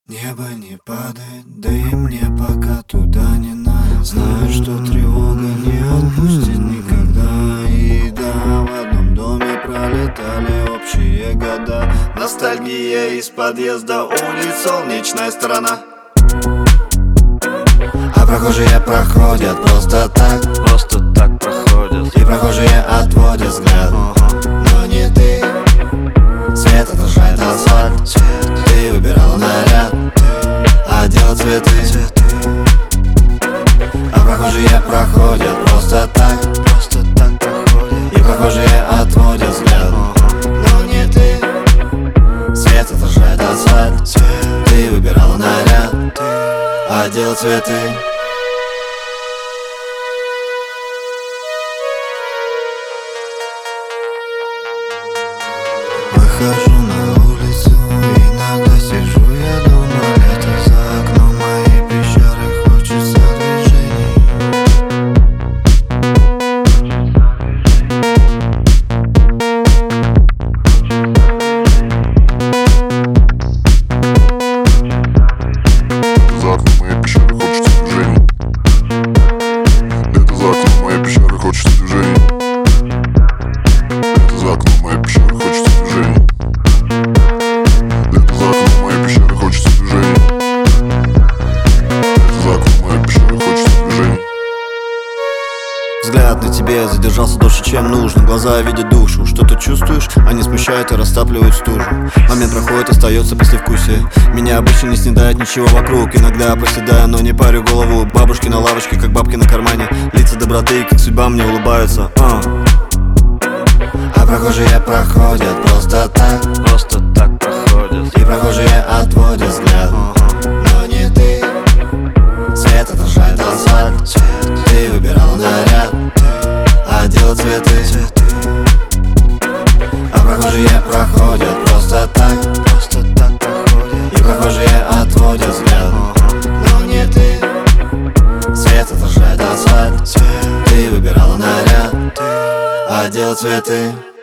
Небо не падает, да и мне пока туда не надо. Знаю, что тревога не отпустит никогда. И да, в одном доме пролетали общие года. Ностальгия из подъезда улиц, солнечная сторона. А прохожие проходят просто так проходят. И прохожие отводят взгляд, но не ты. Свет отражает асфальт, ты выбирала наряд, одела цветы. А прохожие проходят просто так проходят. И прохожие отводят взгляд, но не ты. Свет отражает асфальт, ты выбирала наряд, одела цветы. Выхожу на улицу, иногда сижу, я думаю, это за окном моей пещеры хочется движений. За окном моей пещеры хочется движений. Это за окном моей пещеры хочется движений. Это за окном моей пещеры хочется движений. Это за окном моей пещеры хочется движений. Это за окном моей пещеры хочется движений. Взгляд на тебе задержался дольше, чем нужно. Глаза видят душу, что ты чувствуешь, они смущают и растапливают стужу. Момент проходит, остается послевкусие. Меня обычно не снедает ничего вокруг. Иногда проседаю, но не парю голову. Бабушки на лавочке, как бабки на кармане. Лица доброты, как судьба мне улыбаются. А прохожие проходят просто так проходят. И прохожие отводят взгляд, но не ты. Свет отражает асфальт, ты выбирала наряд, одела цветы. А прохожие проходят просто так проходят. И прохожие отводят взгляд, но не ты. Свет отражает асфальт, ты выбирала наряд, одела цветы.